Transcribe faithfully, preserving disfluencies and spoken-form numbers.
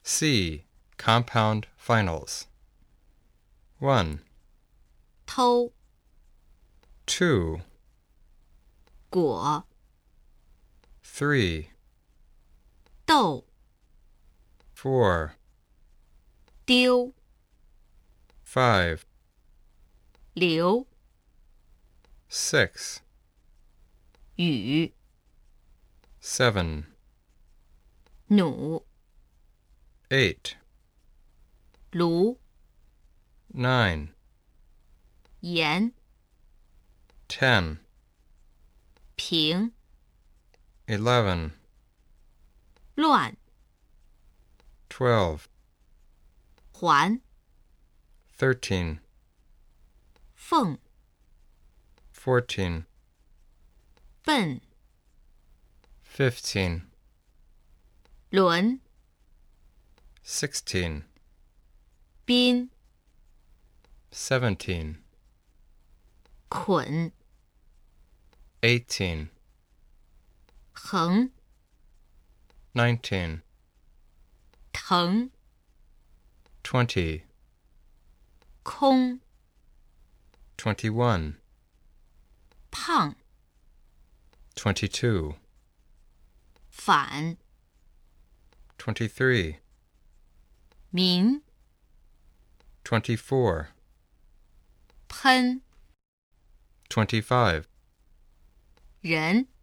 C. Compound finals. one, 偷 two, 果 three, 豆 four, 丢 five, 流 six, 雨 seven, 弩 eight, 炉 nine, 盐 ten, 平 eleven, 乱 twelve, 环 thirteen, 缝 fourteen, 笨 fifteen, 轮 sixteen, 宾 seventeen, 捆 eighteen, 横 nineteen, 腾 twenty, 空 twenty-one, 胖 twenty-two, 反 twenty-three, 民 twenty-four, 喷 twenty-five, 人